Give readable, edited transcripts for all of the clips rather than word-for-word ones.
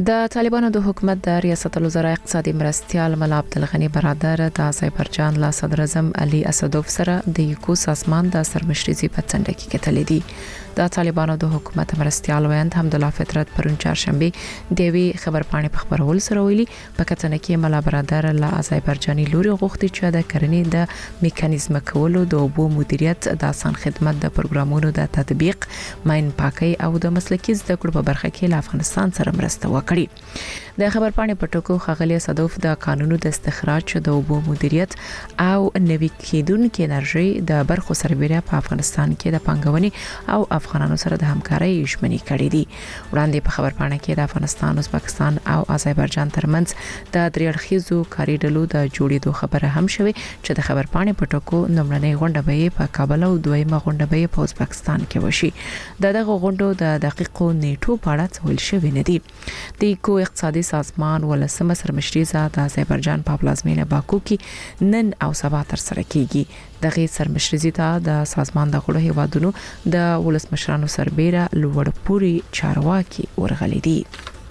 د طالبانو د حکومت د ریاست الوزرا اقتصادي مرستيال ملا عبدالغنی برادر د آذربایجان لا صدر اعظم علي اسدوف سره د یکو سازمان د سرمشريزي په څنډه کې کتلې دي. د طالبانو د حکومت مرستيال ویاند حمدالله فطرت پرون چهارشنبه د وی خبرپاڼې په خبرول سره ویلي په کتنه کې ملا برادر لا آذربایجاني لوري غوښتي چې د کرنې د میکانیزم کولو د اوبو مدیریت د آسان خدمت د پروګرامونو د تطبیق ماين پاکي او د مسلکي زده کړو په برخه کې له افغانستان سره مرسته کړی. د خبرپاڼې په ټکو خغلی صدوف د قانونو د استخراج د اوبو مدیریت او نوي کېدونکو انرژي د برخو سربېره په افغانستان کې د پنګونې او افغانانو سره د همکارۍ ژمنې کړې دي. وړاندې په خبرپاڼه کې د افغانستان، ازبکستان او آذربایجان ترمنځ د دریړخیزو کاري ډلو د جوړېدو خبره هم شوه چې د خبرپاڼې په ټکو نمړنۍ غونډه به په کابل او دویمه غونډه به په ازبکستان کې وشي. دغه غونډو د دقیقو نیټو په اړه څه ویل شوی نه دي. د کو اقتصادي سازمان ولسمه سرمشريزه د آذربایجان په پلازمینه باکو کې نن او سبا تر سره کیږي. دغه سرمشريزه ته د سازمان د غړو هیوادونو د ولسمشرانو سربېره لوړپوري چارواکي ورغلي دي.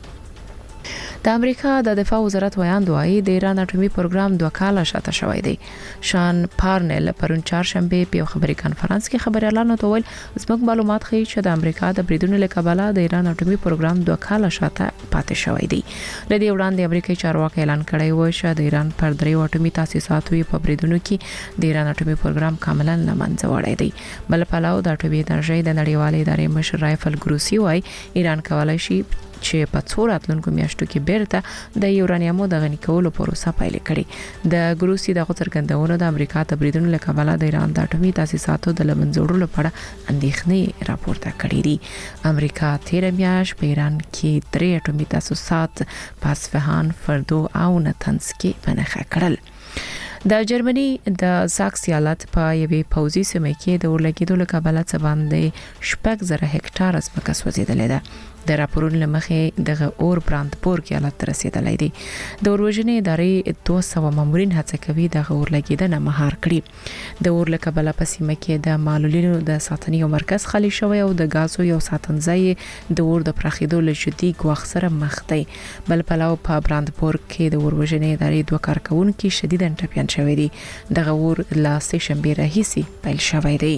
د امریکا د دفاع وزارت ویاند وايي د ایران اټومي پروګرام 2 کاله شاته شوی دی. شان پارنل پرون چهارشنبه په خبري کانفرنس کې خبريالانو ته ویل زموږ معلومات ښیي چې د امریکا د بریدونو لکباله د ایران اټومي پروګرام 2 کاله شاته پاتې شوی دی. لدې وړاندې امریکایي چارواکي اعلان کړی و چې د ایران پر 3 اټومي تاسیساتو په بریدونو کې د ایران اټومي پروګرام کاملا لمنځه وړی دی. بل پلاو د اټومي انرژي د نړیوالې ادارې مشر رایفل ګروسی وايي ایران کولای شي چې په څوراتلونکو میاشتو کې بیرته د یورانیمو د غني کولو پروسه پیل کړي. د ګروسی د غوڅرګندونو د امریکا د بریدونو لکباله د ایران د اټومي تاسیساتو د لمنځوړلو لپاره اندېښنې راپورته کړې دي. امریکا تیر میاشت په ایران کې 3 اټومي تاسیسات په اصفهان، فردو او نتنز کې بنخښه کړل. د جرمني د زاکس ایالت په یوې پوځي سیمه کې د ورلګیدو لکباله څه باندې 6,000 هکټار ځمکه سوځیدلې ده. د راپورونو لمخې دغه اور براندبورګ ایالت ته رسیدلی دی. د اوروژنې ادارې 200 مامورین هڅه کوي د اورلګیدنه مهار کړي. د اور لکباله په سیمه کې د معلولینو د ساتنې مرکز خالی شوی او د غازو یو ساتنځای د اور د پراخېدو له جدي ګواښ سره مخ دی. بل پلاو په براندبورګ کې د اوروژنې ادارې 2 کارکونکو شدیداً ټپيان شوی دي. دغه اور لا سشنبه راهیسي پیل شوی دی.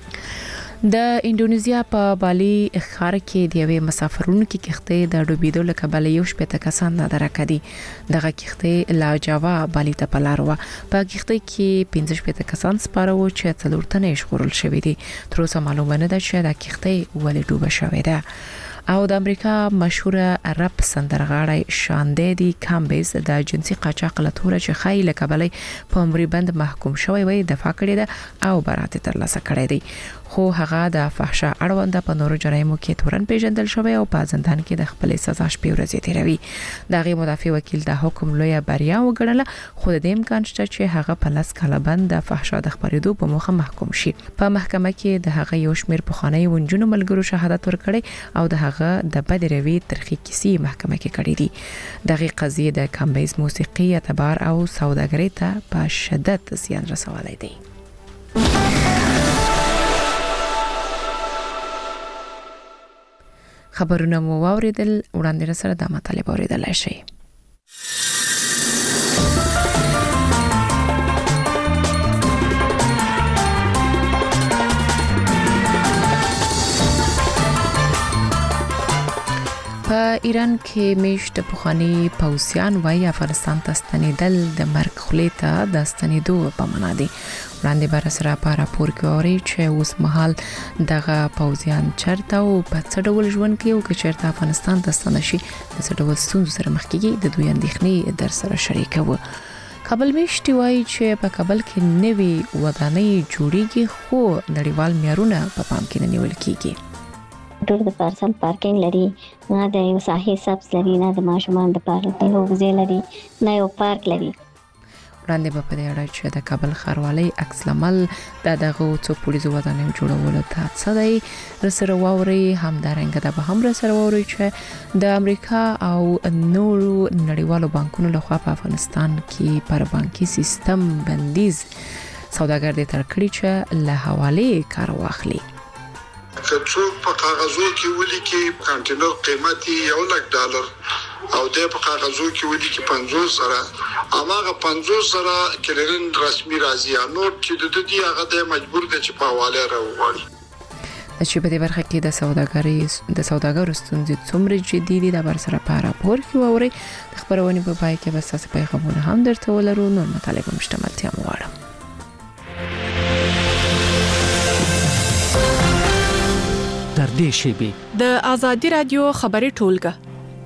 د انډونیزیا په بالي ښار کې د یوې مسافرونکو کښتۍ د ډوبېدو لکباله یو شپږ کسان درکه دي. دغه کښتۍ لا جاوا بالي ته پلار و. په کښتۍ کې 15 کسان سپاره و چې 4 تنه ژغورل شوی دي. تر اوسه معلومه نه ده چې د کښتۍ ولې ډوبه شوې ده. او د امریکا مشهوره رپ سندرغاړی شاندی کامبیز د جنسي قاچاق لټوره چې خای لکبلې په عمري بند محکوم شوی وي دفاع کړې ده او برات ترلاسه کړې دي. خو هغه د فحشا اړوند په نورو جرایمو کې تورن پیژندل شوی او په زندان کې د خپل سزا شپې ورځې تیروي. دغه مدافع وکیل د حکم لوی بریا وګڼله خو د امکان شته چې هغه په لاس کاله بند د فحشا د خبرېدو په موخه محکوم شي. په محکمه کې د هغه یو شمېر پخوانی ونجونو ملګرو شهادت ورکړي او د هغه د بدروي ترخی کیسې محکمه کې کړې دي. دغه قضیه د کامبیز موسیقي اعتبار او سوداګرۍ ته په شدت زیان رسولی دی. خبرونه مو واوریدل. وړاندې سره د مطالب اوریدلای شئ. په ایران کې میشت پخوانی پوځیان وايي افغانستان ته ستنېدل د مرګ خولې ته د ستنېدو په معنا دي. وړاندې بر سره په راپور کې اوري چې اوس مهال دغه پوځیان چرته او په څه ډول ژوند کوي او چیرته افغانستان ته ستنه شي د څه ډول ستونزو سره مخ کیږي د دوی اندېښنې در سره شریکوي. کابل میشتي وايي چې په کابل کې نوې ودانۍ جوړیږي خو نړیوال معیارونه په پام کې نه نیول کیږي. ټول د پارسل پارکینګ لري، نه د یو ساحې سبز لري، نه د ماشومان د پارک یو ځای لري، نه یو پارک لري. وړاندې په دې اړه چې د کابل ښاروالۍ عکس العمل دغه څو پولیسو ودانۍ جوړولو ته څه دی رسره واوري همدارنګه د به هم رسره واوري چې د امریکا او نورو نړیوالو بانکونو لخوا په افغانستان کې پر بانکي سیستم بندیز سوداګر دې تر کړی چې له حواله کار واخلي. که څوک په کاغذو کې ولیکي کانټینر قیمتي $1,00,000 او د په کاغذو کې ودی کې 50 سره اماغه 50 سره کلرین رسمي راځي نو چې د دې هغه د مجبور دي چې په حواله راوړي. چې په دې برخه کې د سوداګرو ستونزې څومره جدي دي د بر سره په راپور کې ووري د خبرونه په پای کې بس تاسو پیغامونه هم درته ولرو نور مطالب مشتملتیا مواړم. در دې شیبي د ازادي رادیو خبري ټولګه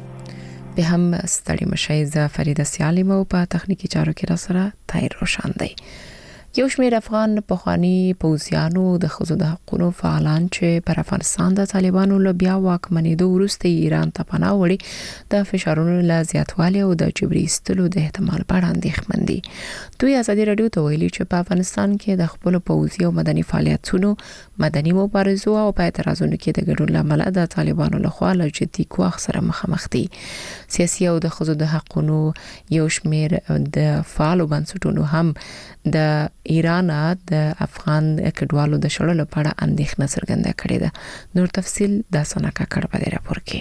به هم ستړي مشي ز فریده سیالمو په تخنیکی چارو کې را سره تایر روشن دی. یو شمېر افغان پخوانی پوځیانو د خزو د حقوقو فعالان چې پر افغانستان د طالبانو له بیا واکمنېدو وروسته ایران ته پناه وړي د فشارونو له زیاتوالي او د جبري ایستلو د احتمال په اړه اندېښمن دي. دوی ازادي رادیو ته ویلي چې په افغانستان کې د خپل پوځي او مدني فعالیتونو مدني مبارزو او په اعتراضونو کې د ګډون لامل د طالبانو لخوا له جدي ګواښ سره مخامخ دي. سیاسي او د خزو د حقوقو یو شمېر د فعالو بنسټونو هم د ایران د افغان کډوالو د شړلو په اړه اندېښنه څرګنده کړې ده. نور تفصيل د سنکا کړه په راپور کې.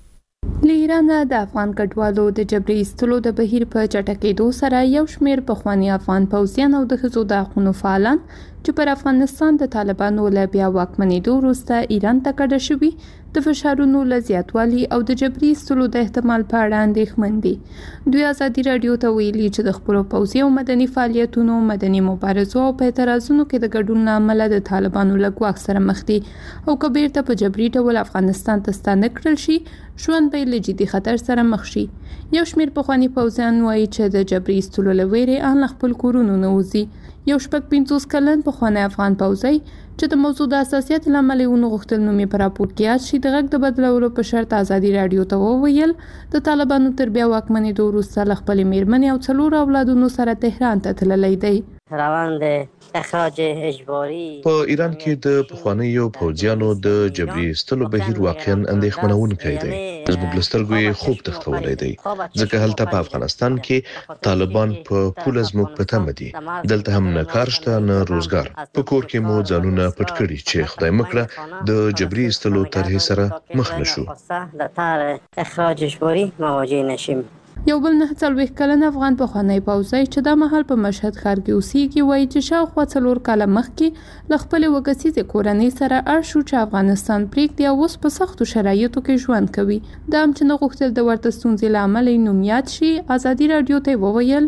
ایران د افغان کډوالو د جبري ایستلو د بهیر په چټکېدو سره یو شمېر پخوانی افغان پوځیان او د خزو د حقوقو فعالان چې پر افغانستان د طالبانو له بیا واکمنېدو وروسته ایران ته کډه شوي د فشارونو له زیاتوالي او د جبري ایستلو د احتمال په اړه اندېښمن دي. دوی ازادي رادیو ته ویلي چې د خپل پوځي او مدني فعالیتونو مدني مبارزو او په اعتراضونو کې د ګډون لامل د طالبانو له ګواښ سره مخ دي او کبیر ته په جبري ډول افغانستان ته ستانه کړل شي ژوند به له جدي خطر سره مخ شي. یو شمېر پخوانی پوځیان وایي چې د جبري ایستلو له ویرې ان خپل کورونو نه وځي. یو شپږ 50 کلن پخوانی افغان پوځي چې د موضوع د اساسیت لامل یې غوښتل نومي پر راپور کې یاد شي د غږ د بدلولو په شرط ازادي رادیو ته وویل د طالبانو تر بیا واکمنېدو وروسته له خپل میرمنې او 4 اولادونو سره تهران ته تللی دی. روند اخراج اجباري په ایران کې د پخوانیو پوځیانو د جبري ایستلو بهیر واقعا اندېښمنونکی دی. زموږ لسترګو یې خوب تختولی دی ځکه هلته په افغانستان کې طالبان په پوله زموږ په تمه دي. دلته هم نه کار شته نه روزګار. په کور کې مو ځانونه پټ کړي چې خدای مکړه د جبري ایستلو طرحې سره مخ نشو. د اخراج اجباري مواجه نشیم. یو بل 49 کلن افغان پخوانی پوځي چې د محل په مشهد ښار کې اوسېږي وایي چې شاوخوا 4 کاله مخکې له خپل وګسیزې کورنۍ سره اړ شو چې افغانستان پرېږدي او اوس په سختو شرایطو کې ژوند کوي. دا هم چې نه غوښتل د ورته ستونزې له امله یې نوم یاد شي. ازادي رادیو ته وویل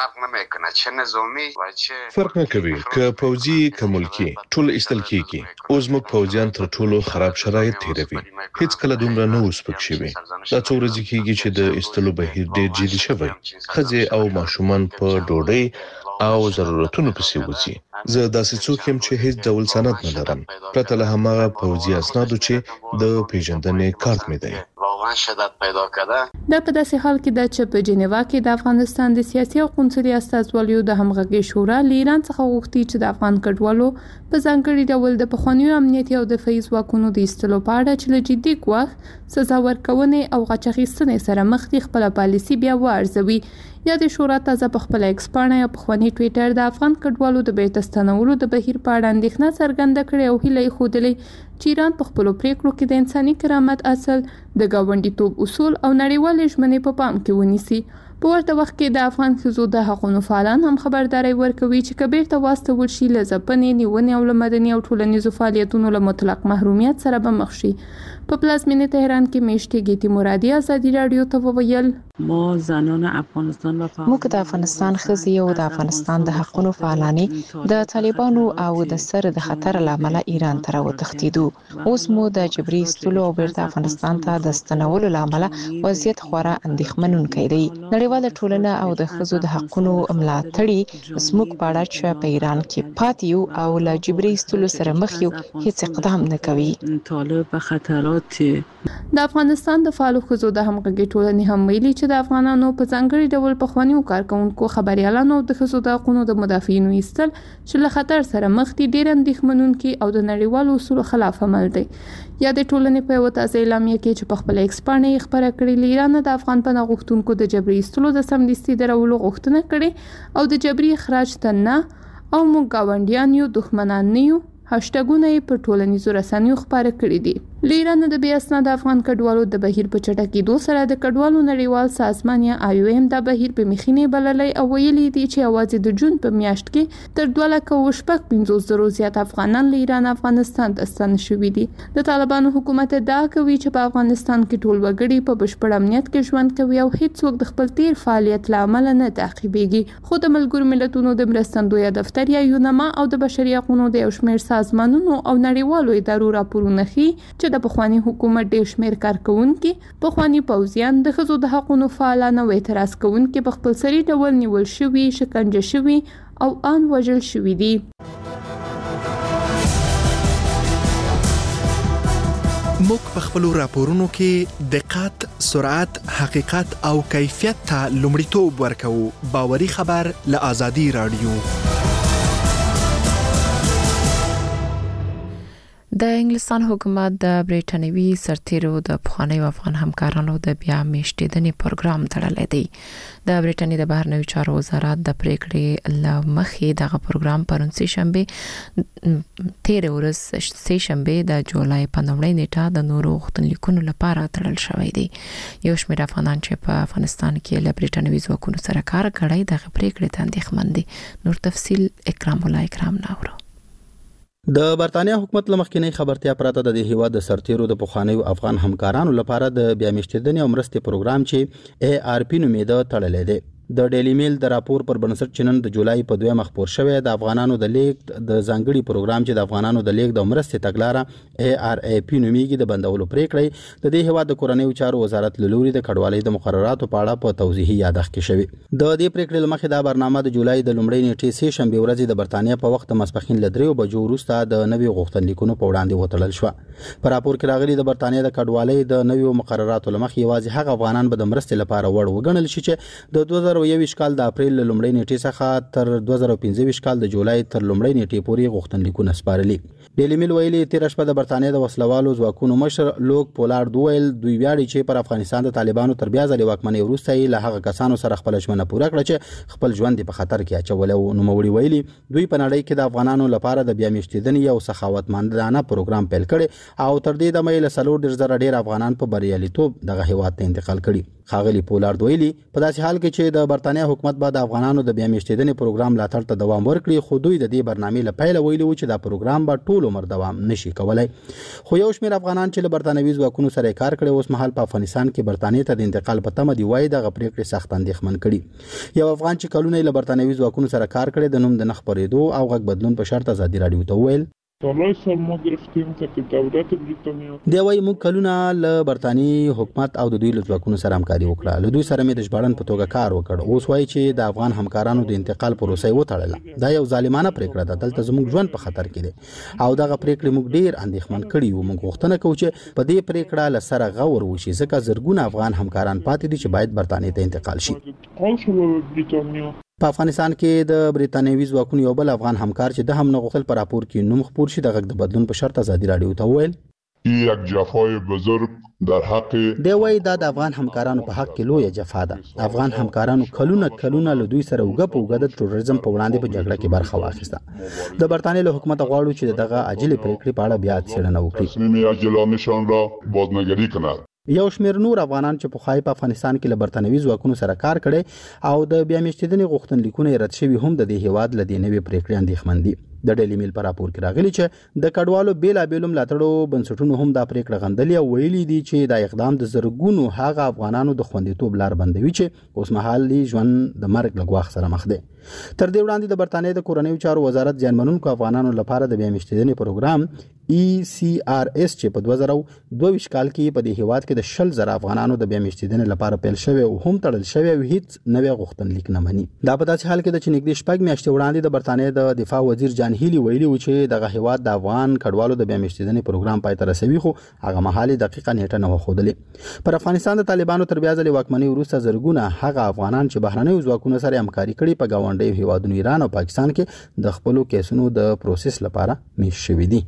فرق نه کوي که پوځي که ملکی ټول ایستل کیږي. اوس موږ پوځیان تر ټولو خراب شرایط تیروي. هیڅ کله دومره نه اوس پک شي. دا څو ورځې کیږي چې د ایستلو بهیر ډېر جدي شوی. ښځې او ماشومان په ډوډۍ او ضرورتونو پسې وځي. زه داسې څوک یم چې هیڅ ډول سند نه لرم پرته له هماغه پوځي اسنادو چې د پیژندنې کارت مې دی. دا په داسې حال کې ده چې په جنیوا کې د افغانستان د سیاسي او قونسلي استازوالیو د همغږي شورا له ایران څخه غوښتي چې د افغان کډوالو په ځانګړي ډول د پخوانیو امنیتي او دفاعي ځواکونو د ایستلو په اړه چې له جدي ګواښ سزا ورکونې او غچ اخیستنې سره مخ دي خپله پالیسي بیا وارزوي. یا د شورا تازه په خپل ایکس پاڼه یا پخوانی ټویټر د افغان کډوالو د بیرته ستنولو د بهیر په اړه اندېښنه څرګنده کړې او هیله یې ښودلې چې ایران په خپلو پریکړو کې د انساني کرامت اصل د ګاونډیتوب اصول او نړیوالې ژمنې په پام کې ونیسي. په ورته وخت کې د افغان ښځو د حقوقو فعالان هم خبرداري ورکوي چې کبیر ته واستول شي له ځپنې نیونې او له مدني او ټولنیزو فعالیتونو له مطلق محرومیت سره به مخ شي. په پلازمینه تهران کې میشتي گیتی مرادي ازادي رادیو ته وویل ما زنان افغانستان و موږ د افغانستان ښځې او د افغانستان د حقوقو فعالانې د طالبانو او د سر د خطر لامل ایران ته راوتښتیدو. اوس مو د جبري ایستلو او بیرته افغانستان ته د ستنولو لامل وضعیت خورا اندېښمنونکی دی. نړیواله ټولنه او د ښځو د حقوقو ملاتړي زموږ په اړه چې په ایران کې پاتې یو او له جبري ایستلو سره مخ یو هیڅ اقدام نه کوي. طالب په خطرات د افغانستان د فعالو ښځو د همغږي ټولنې هم ویلي چې د افغانانو په ځانګړي ډول پخوانیو کارکونکو خبريالانو د ښځو د حقوقو د مدافعینو ایستل چې له خطر سره مخ دي ډېر اندېښمنونکي او د نړیوالو اصولو خلاف عمل دی. یا د ټولنې په یو تازه اعلامیه کې چې په خپل ایکس پاڼه یې خبره کړې ایران د افغان پناه غوښتونکو د جبري ایستلو د سمدستي درولو غوښتنه کړې او د جبري اخراج ته نه او موږ ګاونډیان یو دښمنان نه یو هاشټګونه یې په ټولنیزو رسنیو خبره کړې دي. لیران د بیا اسناد افغان کډوالو د بهیر په چټکېدو سره د کډوالو نړیوال سازمان یا IOM د بهیر په مخینه بللای او ویلي دي چې اواز د جون په میاشت کې تر 2,50,000 زیات افغانان لیران افغانستان ته ستنه شوي دي. د طالبانو حکومت دا کوي چې په افغانستان کې ټول وګړي په بشپړ امنیت کې ژوند کوي او هیڅوک د خپل تیر فعالیت لامل نه تعقیبېږي. خو د ملګرو ملتونو د مرستندوی دفتر یا یونما او د بشري حقوقو د یو شمېر سازمانونو او نړیوالو ادارو راپورونه ښيي چې د پخوانی حکومت ډېر شمېر کارکونکي، پخوانی پوځیان، د ښځو د حقوقو فعالان او اعتراض کوونکي په خپل سري ډول نیول شوي، شکنجه شوي او ان وژل شوي دي. موږ په خپل راپورونو کې دقت، سرعت، حقیقت او کیفیت ته لومړیتوب ورکوو. باوري خبر له آزادي رادیو. د انګلستان حکومت د بریټانوي سرتیرو د پخوانیو افغان همکارانو د بیا میشتېدنې پروګرام تړلی دی. د بریټانیا د بهرنیو چارو وزارت د پریکړې لمخې دغه پروګرام پرون سه شنبه د جولای په 9 نیټه د نورو غوښتنلیکونو لپاره تړل شوی دی. یو شمېر افغانان چې په افغانستان کې له بریټانوي ځواکونو سره کار کړی دغه پریکړې ته اندېښمن دي. نور تفصیل اکرام الله اکرام ناورو. د برتانیا حکومت لمخکینی خبرتیا پراته د هیواد د سرتیرو د پخوانیو افغان همکارانو لپاره د بیا میشتېدنې او مرستې پروګرام چې ARP نومیده تړلی دی. د ډیلی میل د راپور پر بنسټ چنن د جولای په 2 خبر شوی د افغانانو د لیګ د ځانګړي پروګرام چې د افغانانو د لیګ د مرستې تګلاره ARAP نومیږي د بندولو پریکړې د دې هیواد د کورنیو چارو وزارت لوري د کډوالۍ د مقرراتو په اړه په توضیحي یادښت کې شوی. د دې پریکړې لمخې دا برنامه د جولای د لومړۍ نیټې سه شنبه ورځ د برتانیا په وخت ماسپښین ل 3 بجو وروسته د نوي غوښتنلیکونو په وړاندې وتړل شو. په راپور کې راغلي د برتانیا د کډوالۍ د نوي مقرراتو لمخې یوازې هغه افغانان به د مرستې لپاره وړ وګڼل شي چې د 2021 کال د اپریل لومړۍ نیټې څخه تر 2015 کال د جولای تر لومړۍ نیټې پورې غوښتنلیکونه سپارلي. ډیلی میل ویلي تیر شپه د برتانیا د وسلوالو ځواکونو مشر لوک پولارد ویل دوی ویاړي چې پر افغانستان د طالبانو تر بیا ځلې واکمنۍ وروسته یې له هغه کسانو سره خپل ژمنه پوره کړه چې خپل ژوند په خطر کې اچولی و. نوموړي ویلي دوی په نړۍ کې د افغانانو لپاره د بیا میشتېدنې یو سخاوتمندانه پروګرام پیل کړي او تر دې دمه له 40,000 ډیر افغانان په بریالیتوب دغه هیواد ته انتقال کړي. خاغلی پولارد ویلي په داسې حال کې چې د برتانیا حکومت به د افغانانو د بیا میشتېدنې پروګرام لاتړ ته دوام ورکړي، خو دوی د دې برنامې له پیله ویلي و چې دا پروګرام به ټول عمر دوام نشي کولای. خو یو شمېر افغانان چې له برتانوي ځواکونو سره کار کړي اوس مهال په افغانستان کې برتانیا ته د انتقال په تمه دی وایي دغه پریکړې سخت اندېښمن کړي. یو افغان چې کلونه له برتانوي ځواکونو سره کار کړي د نوم د نخ پرېدو او غږ بدلون په شرط آزادي رادیو ته ویل دی وایي موږ کلونه له برتاني حکومت او د دوی له ځواکونو سره همکاري وکړه. له دوی سره مې د ژباړن په توګه کار وکړ. اوس وایي چې د افغان همکارانو د انتقال پروسه یې وتړله. دا یو ظالمانه پریکړه ده. دلته زموږ ژوند په خطر کې دی او دغه پریکړې موږ ډیر اندېښمن کړي وو. موږ غوښتنه کوو چې په دې پریکړه له سره غور وشي ځکه زرګونه افغان همکاران پاتې دي چې باید برتانیې ته انتقال شي. په افغانستان کې د بریتانوي ځواکونو یو بل افغان همکار چې د هم نه غوښتل په راپور کې نوم خپور شي د غږ د بدلون په شرط آزادي رادیو ته ویل یک جفای بزرگ در حق دی وایي دا د افغان همکارانو په حق کې لویه جفا ده. افغان همکارانو کلونه له دوی سره اوږه په اوږه د تروریزم په وړاندې په جګړه کې برخه واخیسته. د برتانیې له حکومت غواړو چې دغه عاجلې پریکړې په اړه بیا څېړنه وکړي. تصمیم عاجلانه‌شان را بازنگری کند. یو شمېر نور افغانان چې پخوای په افغانستان کې له برتانوي ځواکونو سره کار کړي او د بیا میشتېدنې غوښتنلیکونه رد شوي هم د دې هیواد له دې نوې پریکړې اندېښمن دي. د ډیلی میل په راپور کې راغلي چې د کډوالو بیلابېلو ملاتړو بنسټونو هم دا پریکړه غندلې او ویلي دي چې دا اقدام د زرګونو هغه افغانانو د خوندیتوب لار بندوي چې اوس مهال ژوند د مرګ له ګواښ سره مخ دي. تر دې وړاندې د برتانیې د کورنیو چارو وزارت ځانمنونکو افغانانو لپاره د بیا میشتېدنې پروګرام ECRS چې په 2022 کال کې په دې هیواد کې د 100,000 افغانانو د بیا میشتېدنې لپاره پیل شوی او هم تړل شوی او هیڅ نوې غوښتنلیک نه مني. دا په داسې حال کې د چې نږدې شپږ میاشتې وړاندې د برتانیې د دفاع وزیر جان هیلی ویلي و چې دغه هیواد د افغان کډوالو د بیا میشتېدنې پروګرام پای ته رسوي، خو هغه مهال دقیقه نیټه نه وښودلې. پر افغانستان د طالبانو تر بیا ځلې واکمنۍ وروسته زرګونه هغه افغانان چې بهرنیو ځواکونو سره همکاري کړي په ګاونډیو هیوادونو ایران او پاکستان کې د خپلو کیسونو د پروسس لپاره میش شوي دي.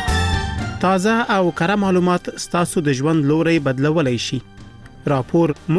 تازه او کره معلومات ستاسو د ژوند لوري بدلولای شي. راپور